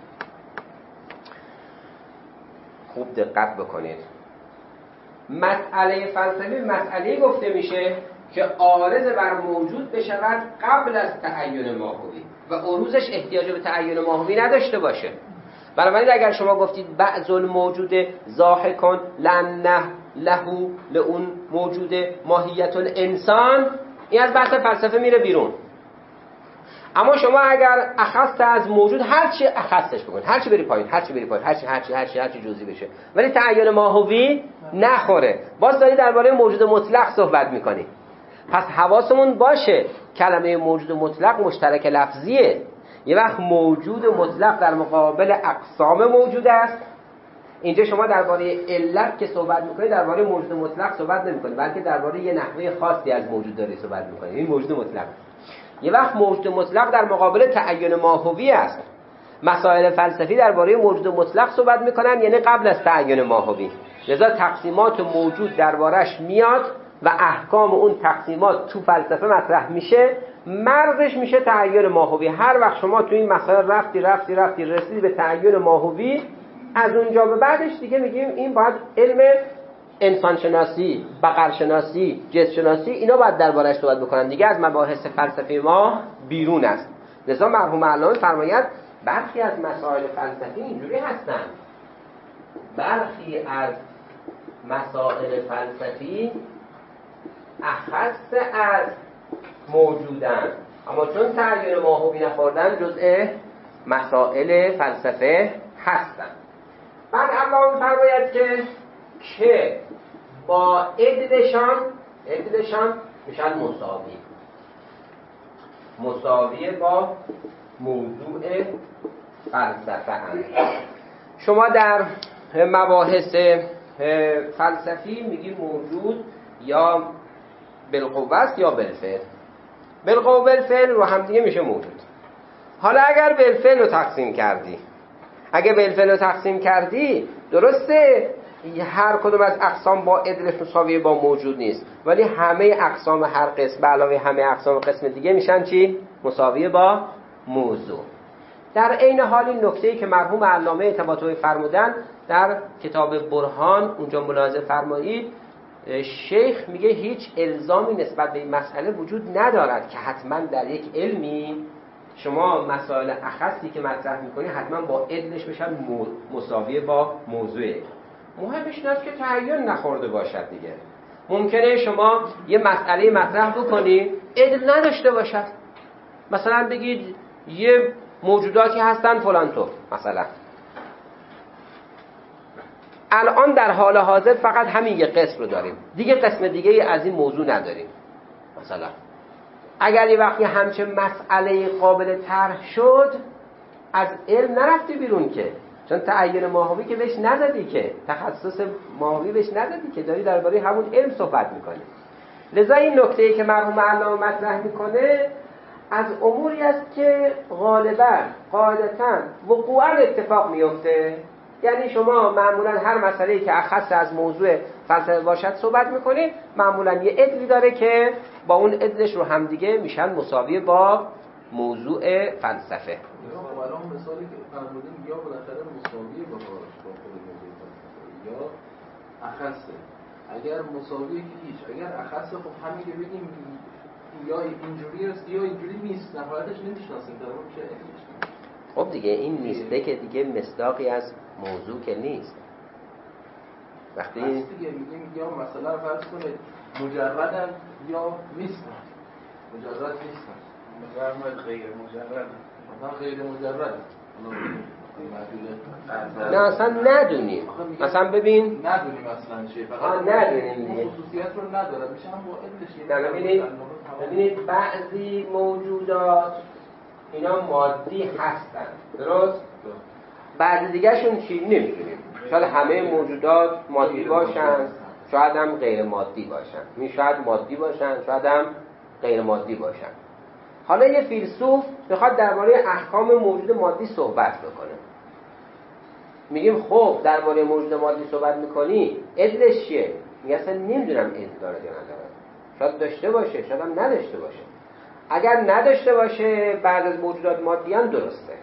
Speaker 2: خوب دقت بکنید. مسئله فلسفی مسئله گفته میشه که عارض بر موجود بشود قبل از تعین ماهوی و عروضش احتیاج به تعین ماهوی نداشته باشه. بنابراین اگر شما گفتید بعض الموجود ضاحکون لنه لهو لون موجود ماهیت الانسان، این از بحث فلسفه میره بیرون. اما شما اگر اخص از موجود هر چی اخصش بکنید، هر چی بری پایین، هر چی بری پایین، هر چی هر چی هر چی هر چی جزئی بشه، ولی تعین ماهوی نخوره، باز داری درباره موجود مطلق صحبت میکنی. پس حواسمون باشه کلمه موجود مطلق مشترک لفظیه. یه وقت موجود مطلق در مقابل اقسام موجود است. اینجا شما درباره علت که صحبت میکنید درباره موجود مطلق صحبت نمیکنید، بلکه درباره یه نحوه خاصی از موجود داری صحبت میکنید. این موجود مطلق. یه وقت موجود مطلق در مقابل تعین ماهوی است. مسائل فلسفی درباره موجود مطلق صحبت میکنن، یعنی قبل از تعین ماهوی. لذا تقسیمات موجود دربارش میاد و احکام اون تقسیمات تو فلسفه مطرح میشه، مرزش میشه تعین ماهوی. هر وقت شما تو این مسائل رفتی رفتی رفتی رسیدی به تعین ماهوی، از اونجا به بعدش دیگه میگیم این باید علم انسانشناسی، بقرشناسی، جنسشناسی اینا باید دربارش صحبت بکنن، دیگه از مباحث فلسفی ما بیرون است. لذا مرحوم علامه فرماید برخی از مسائل فلسفی اینجوری هستن، برخی از مسائل فلسفی اخص از موجودن، اما چون تعین ماهوی نخوردن جزء مسائل فلسفه هستن. بعد علامه فرماید که که با عدلشان عدلشان میشن مساوی مساوی با موضوع فلسفه هم. شما در مباحث فلسفی میگی موجود یا بالقوه است یا بالفعل. بالقوه و بالفعل رو هم دیگه میشه موجود. حالا اگر بالفعل رو تقسیم کردی اگر بالفعل رو تقسیم کردی درسته هر کدوم از اقسام با عدلش مساوی با موجود نیست، ولی همه اقسام هر قسم به علاوه همه اقسام قسم دیگه میشن چی؟ مساوی با موضوع. در عین حال این نکته‌ای که مرحوم علامه طباطبایی فرمودن در کتاب برهان اونجا ملاحظه فرمایید، شیخ میگه هیچ الزامی نسبت به این مسئله وجود ندارد که حتما در یک علمی شما مسائل اخصی که مطرح میکنی حتما با عدلش بشن مساوی با موضوع. مهمش این است که تعین نخورده باشد دیگه. ممکنه شما یه مسئله مطرح بکنی عدل نداشته باشد، مثلا بگید یه موجوداتی هستن فلان طور، مثلا الان در حال حاضر فقط همین یه قسم رو داریم، دیگه قسم دیگه از این موضوع نداریم. مثلا اگر یه وقتی همچه مسئله قابل طرح شد از علم نرفتی بیرون که، چون تعین ماهوی که بهش ندادی، که تخصص ماهوی بهش ندادی، که داری درباره همون علم صحبت میکنی. لذا این نکته‌ای که مرحوم علامه مطرح میکنه از اموری است که غالبا قاعدتاً وقوعاً اتفاق میفته یعنی شما معمولا هر مسئله‌ای که اخص از موضوع فلسفه باشد صحبت میکنید، معمولا یه عدلی داره که با اون عدلش رو همدیگه میشن مساوی با موضوع فلسفه.
Speaker 5: الان مثالی که فرمودیم یا بالاخره مساوی با با خود موضوع فلسفه یا اخصه. اگر مساویه که هیچ، اگر اخصه خب همین که بگیم یا اینجوری است یا اینجوری نیست، نهایتش نمیشناسیم در اون میشه.
Speaker 2: خب دیگه این نیسته که دیگه مصداقی از موضوع که نیست. وقتی
Speaker 5: این دیگه میگیم یا مثلا فرض کنید مجردن یا نیستن، مجرد نیستن،
Speaker 4: مثلا غیر مجرد،
Speaker 5: مثلا غیر مجرد.
Speaker 2: نه اصلا ندونیم، مثلا ببین
Speaker 5: ندونیم اصلا چیه،
Speaker 2: فقط ندونیم دیگه،
Speaker 5: خصوصیت رو نداره، میشه هم با علتش.
Speaker 2: ببینید ببینید بعضی موجودات اینا مادی هستن، درست؟ بعضی دیگه شون چی نمیدونیم، شاید همه موجودات مادی باشن، شاید هم غیر مادی باشن، می شاید مادی باشن، شاید هم غیر مادی باشن. حالا یه فیلسوف میخواد درباره احکام موجود مادی صحبت بکنه، میگیم خب درباره موجود مادی صحبت میکنی، علتش چیه؟ میگه اصلا نمیدونم علت داره یا نداره، شاید داشته باشه، شاید هم نداشته باشه. اگر نداشته باشه بعد از موجودات مادیان درسته،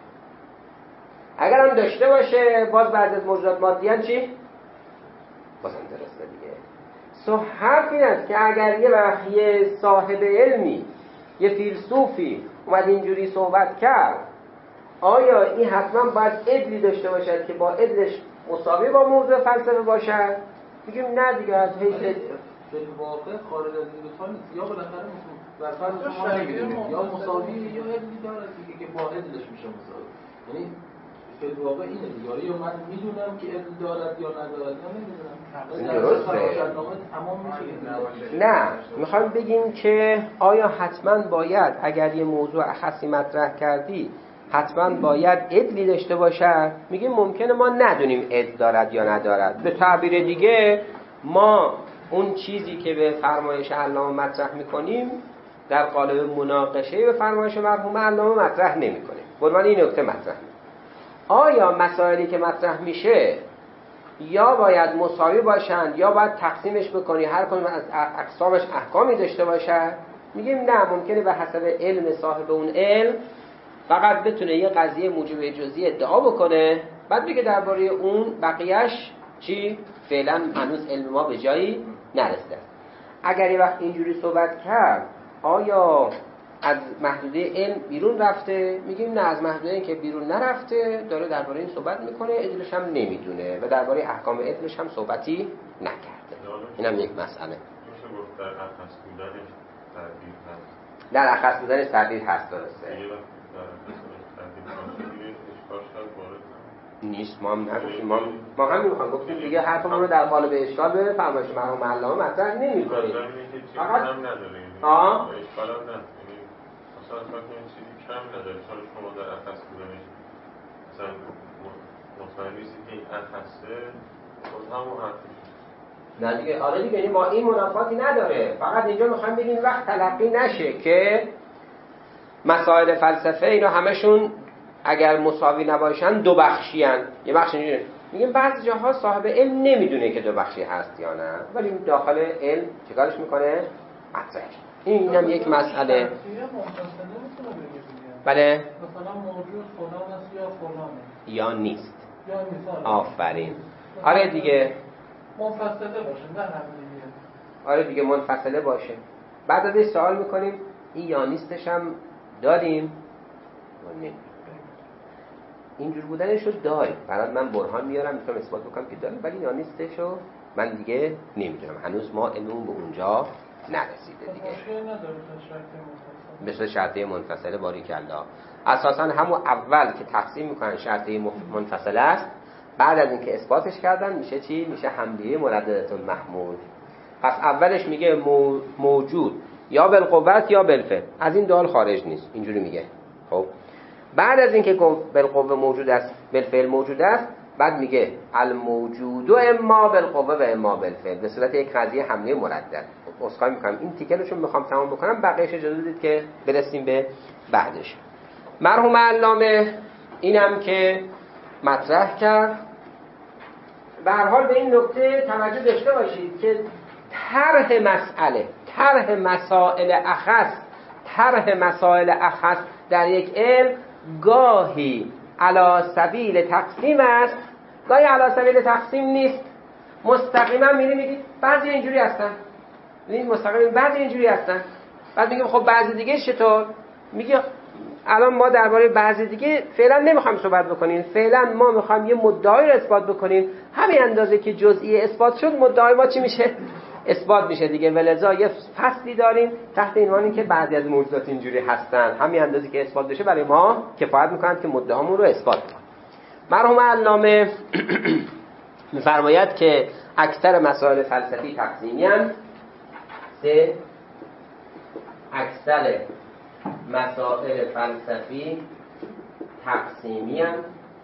Speaker 2: اگر هم داشته باشه باز بعد از موجودات مادیان چی؟ بازم درسته دیگه. سو حرف این است که اگر یه وقت یه صاحب علمی، یه فیلسوفی اومد اینجوری صحبت کرد، آیا این حتما باید عدلی داشته باشد که با عدلش مساوی با موضوع فلسفه باشد؟ میگیم نه دیگه، از حیث
Speaker 5: فیلم واقع خارج از این دو تا نیست، یا بالاخره در فرض شما نمیدونیم یا مساوی یا عدلی داره دیگه که با عدلش میشه مساوی. یعنی فیلم واقع اینه دیگه، یا من میدونم که عدل دارد یا ندارد یا نمیدونم.
Speaker 2: درسته.
Speaker 5: تمام میشه.
Speaker 2: نه میخوام بگیم که آیا حتما باید اگر یه موضوع خاصی مطرح کردی حتما باید عدلی داشته باشد؟ میگیم ممکنه ما ندونیم عدل دارد یا ندارد. به تعبیر دیگه ما اون چیزی که به فرمایش علامه مطرح میکنیم در قالب مناقشه به فرمایش مرحوم علامه مطرح نمیکنیم. برمان این نکته مطرح میکنیم. آیا مسائلی که مطرح میشه یا باید مساوی باشند یا باید تقسیمش بکنی هر کدوم از اقسامش احکامی داشته باشد؟ میگیم نه، ممکنه به حسب علم صاحب اون علم فقط بتونه یه قضیه موجب جزئی ادعا بکنه، بعد بگه درباره اون بقیهش چی؟ فعلا هنوز علم ما به جایی نرسیده. اگر یه وقت اینجوری صحبت کرد آیا از محدوده علم بیرون رفته؟ میگیم نه، از محدوده این که بیرون نرفته، داره درباره این صحبت میکنه، علمش هم نمیدونه و درباره احکام علمش هم صحبتی نکرده. اینم یک مسئله.
Speaker 6: در اخص بودنش تعبیر هست.
Speaker 2: در اخص بودنش تعبیر هست، درسته. نیست، ما هم نگفتیم، ما ما هم میخوام گفتیم دیگه حرفمون رو در قالب اشکال به فرمایش مرحوم علامه مطرح نمی‌کنیم.
Speaker 6: فقط هم نداره.
Speaker 2: آه
Speaker 6: اشکال هم نداره. مثلا فکر کنید چیزی کم نداره، چون شما در اخص بودنش مثلا مطمئن نیستی که این اخصه باز همون حرفش.
Speaker 2: نه دیگه، آره دیگه، یعنی با این منافاتی نداره. فقط اینجا میخوایم بگیم وقت تلقی نشه که مسائل فلسفه اینا همشون اگر مساوی نباشن دو بخشی هن. یه بخش اینجوری میگیم بعضی جاها صاحب علم نمیدونه که دو بخشی هست یا نه، ولی داخل علم چیکارش میکنه؟ مطرح. این هم یک مسئله. بله،
Speaker 3: مثلا موجود فلان است یا فلانه
Speaker 2: یا نیست
Speaker 3: یا نیست.
Speaker 2: آفرین. آره دیگه،
Speaker 3: منفصله باشه، نه همینیه.
Speaker 2: آره دیگه، منفصله باشه. بعد ازش سوال میکنیم این یا نیستش هم داریم؟ اینجور بودنش رو داریم. برای من برهان میارم میتونم اثبات بکنم که داریم، ولی یا نیستش رو من دیگه نمیدونم. هنوز ما علممون به اونجا نرسیده دیگه. مثل شرطه منفصله باریکالله. اساسا همون اول که تقسیم میکنن شرطه منفصله است، بعد از اینکه اثباتش کردن میشه چی؟ میشه حملیه مرددة المحمول. پس اولش میگه موجود یا بالقوت یا بالفعل، از این دال خارج نیست، اینجوری میگه. خب بعد از اینکه بالقوه موجود است بالفعل موجود است، بعد میگه الموجود اما بالقوه و اما بالفعل، به صورت یک قضیه حمله مردد. اسخای میکنم این تیکلشو میخوام تمام بکنم، بقیه‌اش اجازه بدید که برسیم به بعدش. مرحوم علامه اینم که مطرح کرد به هر حال به این نکته توجه داشته باشید که طرح مسئله، طرح مسائل اخص، طرح مسائل اخص در یک علم گاهی علی سبیل تقسیم است، گاهی علی سبیل تقسیم نیست. مستقیما میری میگی بعضی اینجوری هستن، این مستقیما بعضی اینجوری هستن، بعد میگیم خب بعضی دیگه چطور؟ میگه الان ما درباره بعضی دیگه فعلا نمیخوایم صحبت بکنیم، فعلا ما میخوایم یه مدعی رو اثبات بکنیم، همین اندازه که جزئی اثبات شد مدعای ما چی میشه؟ اثبات میشه دیگه. ولذا یه فصلی داریم تحت عنوان که بعضی از موجودات اینجوری هستن، همین اندازه که اثبات بشه برای ما کفایت میکنند که مدعامون رو اثبات کنیم. مرحوم علامه میفرماید که اکثر مسائل فلسفی تقسیمی اند. سه، اکثر مسائل فلسفی تقسیمی اند.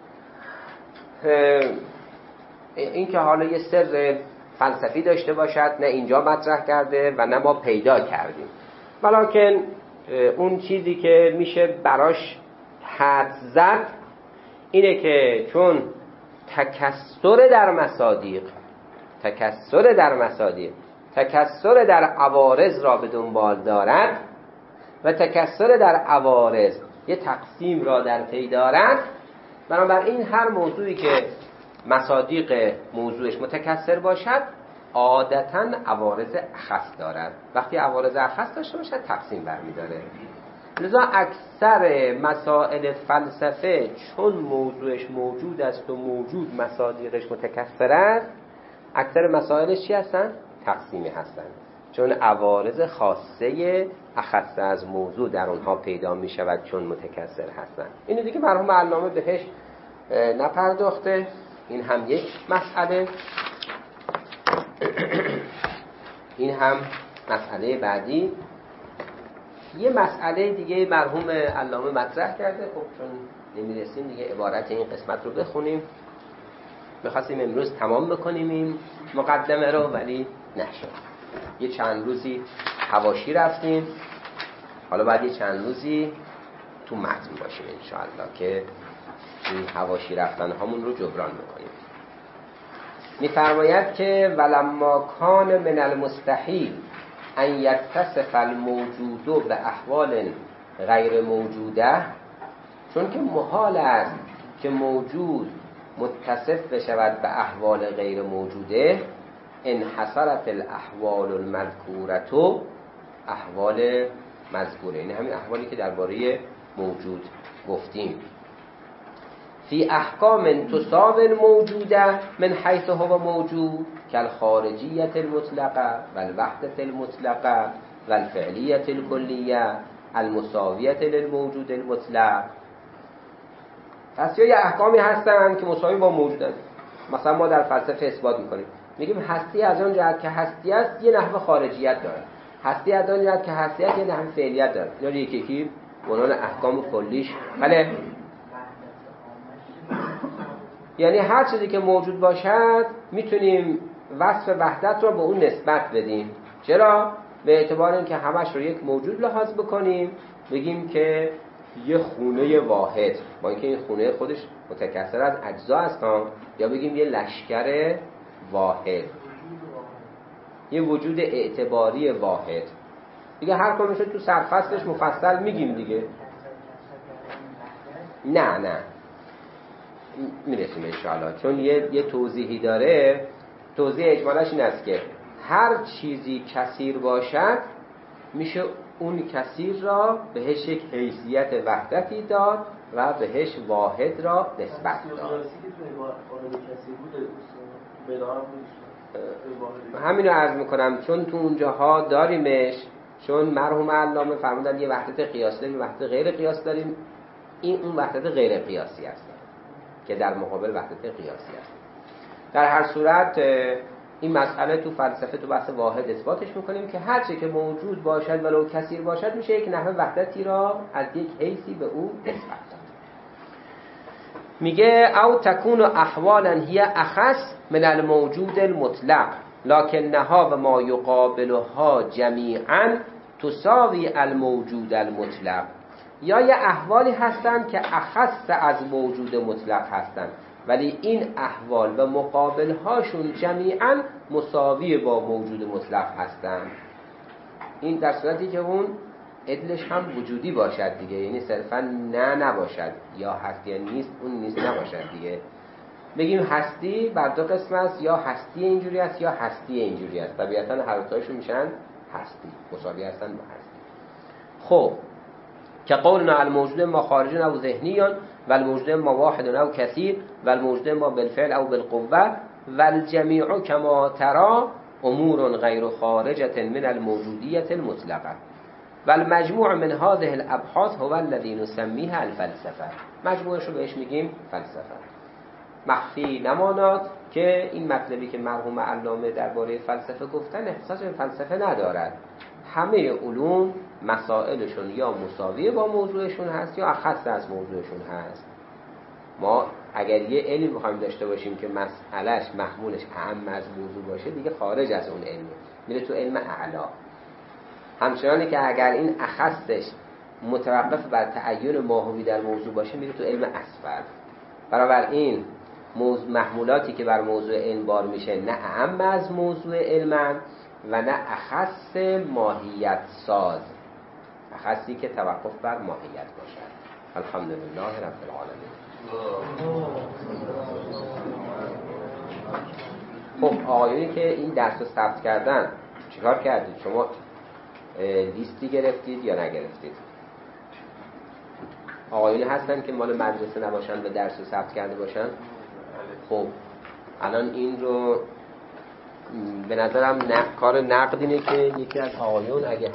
Speaker 2: این که حالا یه سر فلسفی داشته باشد نه اینجا مطرح کرده و نه ما پیدا کردیم، ولکن اون چیزی که میشه براش حد زد اینه که چون تکثر در مصادیق تکثر در مصادیق تکثر در عوارض را به دنبال دارد و تکثر در عوارض یه تقسیم را در پی دارد، بنابراین هر موضوعی که مصادیق موضوعش متکثر باشد عادتاً عوارض اخص دارد. وقتی عوارض اخص داشته باشد تقسیم برمی‌داره. لذا اکثر مسائل فلسفه چون موضوعش موجود است و موجود مصادیقش متکثر است، اکثر مسائلش چی هستن؟ تقسیمی هستند، چون عوارض خاصه اخص از موضوع در اونها پیدا می شود چون متکثر هستند. اینو دیگه مرحوم علامه بهش نپرداخته. این هم یک مسئله. این هم مسئله بعدی. یه مسئله دیگه مرحوم علامه مطرح کرده. خب چون نمیرسیم دیگه عبارت این قسمت رو بخونیم. میخواستیم امروز تمام بکنیم این مقدمه رو ولی نشد. یه چند روزی حواشی رفتیم، حالا بعد یه چند روزی تو متن باشیم انشاءالله که این حواشی رفتن همون رو جبران بکنیم. میفرماید که ولما کان من المستحیل ان یتصف الموجود به احوال غیر موجوده، چون که محال است که موجود متصف بشود به احوال غیر موجوده، انحصرت الاحوال المذکورة احوال مذکوره، این همین احوالی که درباره موجود گفتیم. فی احکام تصاب الموجوده من حیث هو موجود کالخارجیت المطلقه والوحدة المطلقه والفعلیت الکلیه المساویت للموجود المطلق. پس یا احکامی هستند که مساوی با موجودند. مثلا ما در فلسفه اثبات میکنیم، میگیم هستی از آن جهت که هستی است یه نحو خارجیت داره، هستی از آن جهت که هستی است یه نحو فعلیت داره. اینا رو یکی یکی به عنوان احکام کلیش، بله، یعنی هر چیزی که موجود باشد میتونیم وصف وحدت رو به اون نسبت بدیم. چرا؟ به اعتبار اینکه همش رو یک موجود لحاظ بکنیم، بگیم که یه خونه واحد، با اینکه این خونه خودش متکثر از اجزا است، یا بگیم یه لشکر واحد، یه وجود اعتباری واحد. دیگه هر کدومش تو سرفصلش مفصل میگیم دیگه. نه نه میرسیم انشاءالله، چون یه, یه توضیحی داره. توضیح اجمالش این است که هر چیزی کثیر باشد میشه اون کثیر را بهش یک حیثیت وحدتی داد و بهش واحد را نسبت داد. همین رو عرض میکنم چون تو اونجاها داریمش، چون مرحوم علامه فرمودن یه وحدت قیاسی داریم، وحدت غیر قیاسی داریم. این اون وحدت غیر قیاسی است که در مقابل وحدت قیاسی است. در هر صورت این مسئله تو فلسفه تو بحث واحد اثباتش میکنیم که هر چی که موجود باشد ولو کثیر باشد میشه یک نحو وحدتی را از یک حیثی به او نسبت داد. میگه او تکون احوالا هی اخص من الموجود المطلق لکنها و ما یقابلها جمیعا تساوی الموجود المطلق. یا یه احوالی هستند که اخص از موجود مطلق هستند، ولی این احوال و مقابلهاشون جمیعا مساوی با موجود مطلق هستند. این در صورتی که اون عدلش هم وجودی باشد دیگه، یعنی صرفا نه نباشد، یا هست یا نیست، اون نیست نباشد دیگه. بگیم هستی بر دو قسم است، یا هستی اینجوری است یا هستی اینجوری است. طبیعتا هر دوتاشون میشن هستی، مساوی هستن با هستی. خب که قولنا الموجود ما خارج او ذهنیان و الموجود ما واحد او کثیر و الموجود ما بالفعل او بالقوه و الجمیع کما ترى امور غیر خارجه من الموجودیت المطلقه و المجموع من هذه الابحاث هو الذي نسميه الفلسفه. مجموعش رو بهش میگیم فلسفه. مخفی نماناد که این مطلبی که مرحوم علامه درباره فلسفه گفتن احساس به فلسفه ندارد. همه علوم مسائلشون یا مساوی با موضوعشون هست یا اخص از موضوعشون هست. ما اگر یه علم بخوایم داشته باشیم که مسئلهش محمولش اهم از موضوع باشه دیگه خارج از اون علمه، میره تو علم اعلا. همچنانه که اگر این اخصش متوقف بر تعین ماهوی در موضوع باشه میره تو علم اسفل. بنابراین موضوع محمولاتی که بر موضوع علم بار میشه نه اهم از موضوع علم و نه اخص ماهیت ساز، اخصی که توقف بر ماهیت باشد. الحمدلله رب العالمین. خب آقایونی که این درس رو ثبت کردن چیکار کردید؟ شما لیستی گرفتید یا نگرفتید؟ آقایونی هستن که مال مدرسه نباشن و درس رو ثبت کرده باشن؟ خب الان این رو به نظرم کار نقد اینه که یکی از آقایون اگه